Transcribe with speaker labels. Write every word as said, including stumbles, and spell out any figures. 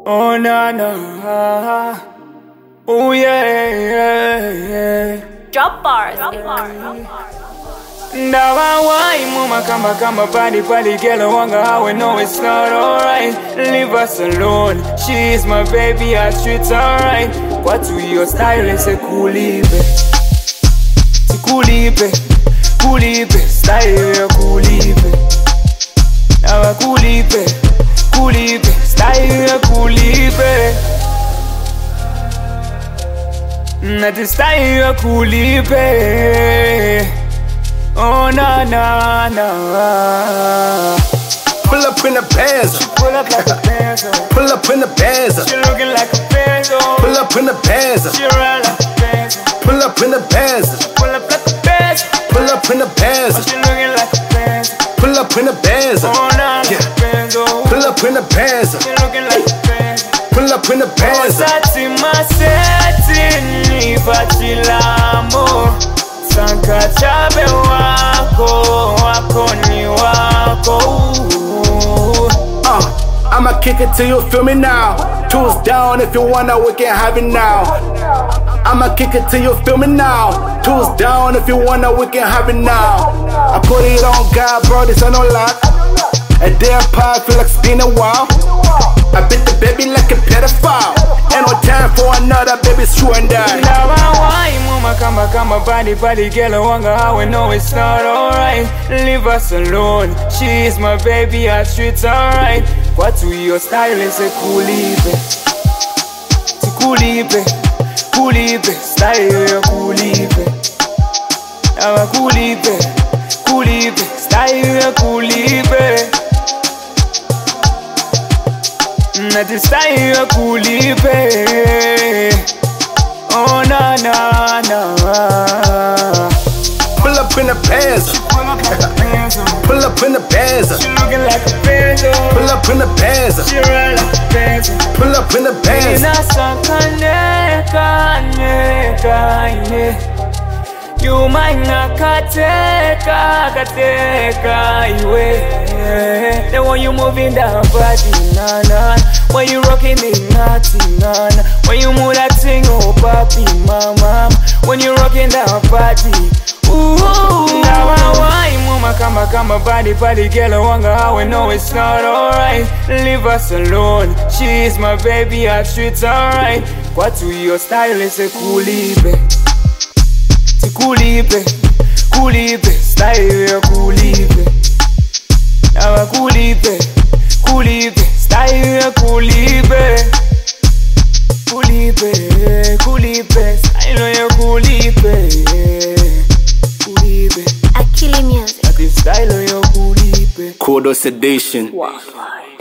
Speaker 1: Oh na na, oh yeah, yeah, yeah.
Speaker 2: Drop bars. Drop bars.
Speaker 1: Ndawa wai muma kamba kamba body body girl wanga how I know it's not alright. Leave us alone, she is my baby, I treat her right. What to your style is a coolibe, coolibe, coolibe, style ya coolibe. Nawa coolibe, coolibe, style ya coolibe. Na the style ya coolibe. Oh na na na.
Speaker 3: Pull up in the Benz.
Speaker 1: Pull up like a Benzo.
Speaker 3: Pull up in the Benz.
Speaker 1: She looking like a Benzo.
Speaker 3: Pull up in the Benz.
Speaker 1: She ride like a Benzo.
Speaker 3: Pull up in the Benz.
Speaker 1: Pull up like a Benzo.
Speaker 3: Pull up in the Benz.
Speaker 1: She looking like a Benzo.
Speaker 3: Pull up in the Benz.
Speaker 1: Oh na na
Speaker 3: Yeah.
Speaker 1: Benzo.
Speaker 3: Pull up in the Benz.
Speaker 1: She looking like a Benzo.
Speaker 3: Pull up in the Benz.
Speaker 1: Sati maseti ni fatilamo. Sanka chabe wako, wako ni wako.
Speaker 3: Uh, I'ma kick it till you feel me now. Tools down if you wanna, we can have it now. I'ma kick it till you feel me now. Tools down if you wanna, we can have it now. I put it on God, bro, this ain't no lie. A damn pie, feel like it's been a while. I bit the baby like a pedophile. Ain't no time for another, baby, screw and die.
Speaker 1: Ndawa wai muma kamba kamba body body girl wanga how I know it's not alright. Leave us alone, she is my baby, I treat her right. What to your style is a coolibe, coolibe, coolibe, style ya coolibe. Nawa coolibe, coolibe, style ya coolibe. Na the style ya coolibe. Oh na na na.
Speaker 3: Pull up in the Benz.
Speaker 1: Pull up like a Benzo.
Speaker 3: Pull up in the Benz.
Speaker 1: She looking like a Benzo.
Speaker 3: Pull up in the Benz.
Speaker 1: She ride like a Benzo.
Speaker 3: Pull up in the Benz.
Speaker 1: Ina sakane kane kane. You might not kateka kateka iwe. Then when you moving down body na na. When you rocking it naughty na na. When you move that thing oh papi mama. When you rocking that body. Ooh, now why mama kamba kamba body body girl wanga how I know it's not alright. Leave us alone, she is my baby, I treat her right. What to your style is a coolibe, coolibe, coolibe, style ya coolibe. Now a coolibe, coolibe, style ya coolibe. Coolibe, coolibe, style ya coolibe.
Speaker 2: Akili Music.
Speaker 1: That is style of your coolibe.
Speaker 3: Kodo Sedation.
Speaker 1: Wow.